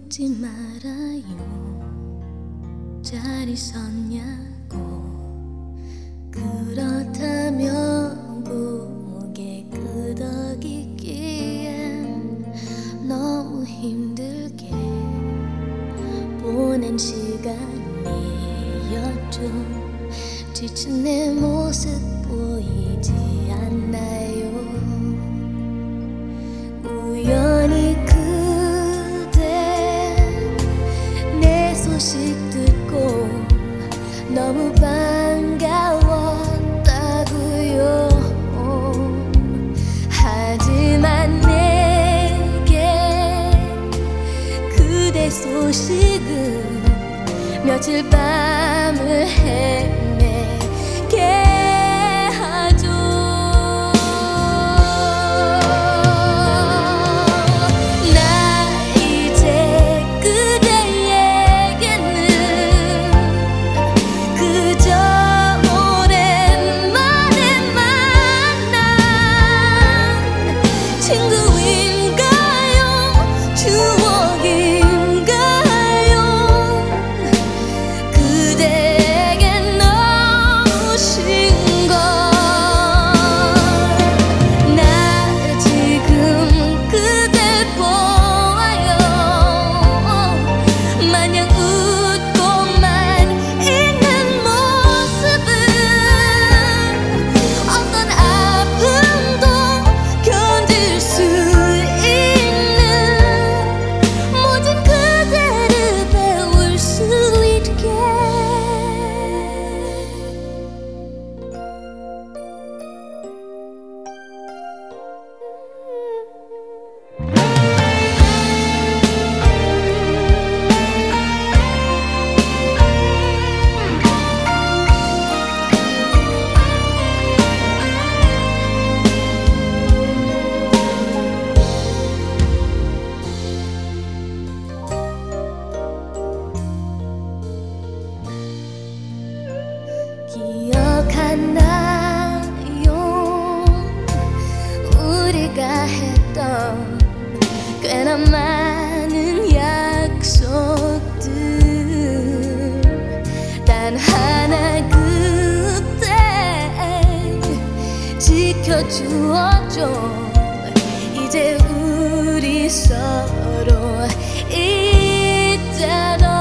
묻지 말아요. 잘 있었냐고. 그렇다면 고개 끄덕이기엔 너무 힘들게 보낸 시간이었죠. 지친 내 모습 보이지 않나요? 우연히 그대 내 소식 듣고 너무 반가웠다고요. 하지만 내게 그대 소식은 며칠 밤을 헤매게 하죠. 나 이제 그대에게는 그저 오랜만에 만난 친구인가요? 추억인가요? 그대에겐 너무 싱걸. 나 지금 그대 보아요. 마냥 웃고만 있는 모습은 어떤 아픔도 견딜 수 있는 모든 그대를 배울 수 있게. 기억하나요? 우리가 했던 꽤나 많은 약속들. 단 하나 그때 지켜주었죠. 이제 우리 서로 있잖아.